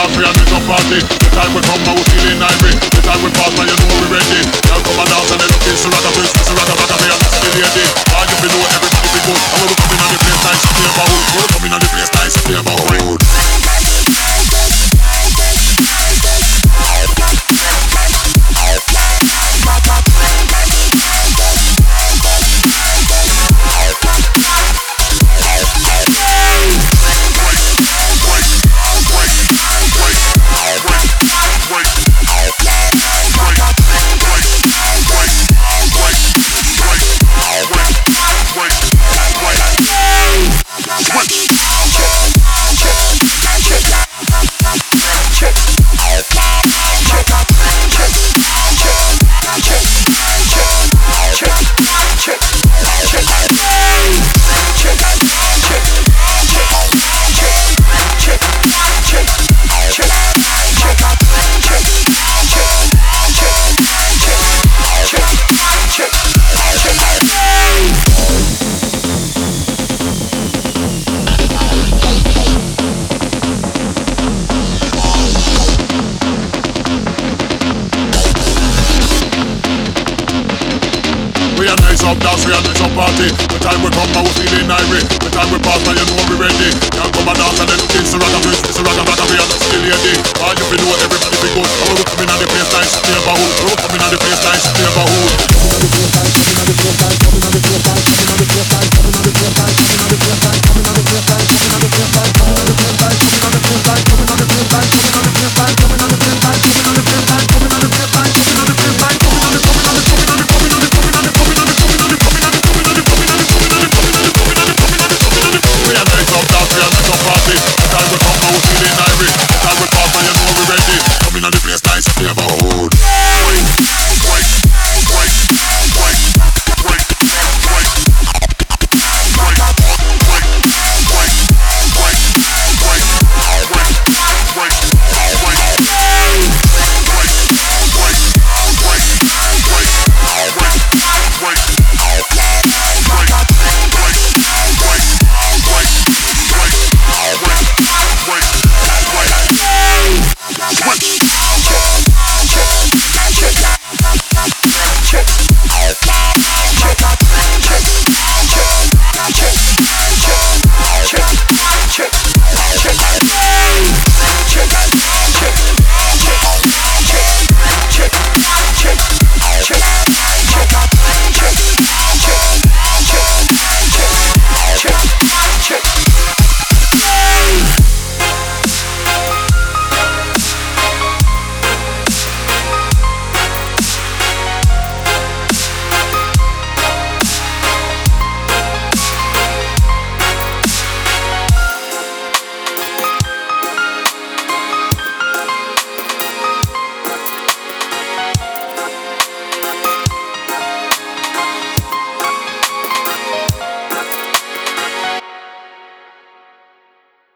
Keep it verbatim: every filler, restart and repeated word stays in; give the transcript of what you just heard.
dance, we are nice up party. The time we come, now we feeling ivory. The time we pass, now you know we ready. Now come and dance and then looking so rock a twist, so rock a rock a me and that's the lady. All you feel know everybody be good. And when we coming on the place nice, play about hood. When we coming on the place nice, play about hood. Up dance, we are nice up party. The time we come, now we feeling ivory. The time we pass, now you know we ready. Can't come and dance and then looking so rock a twist, so rock a rock a me and that's the lady. All you feel know everybody be good. And when we coming on the place nice, play about hood. When we coming on the place nice, play about hood.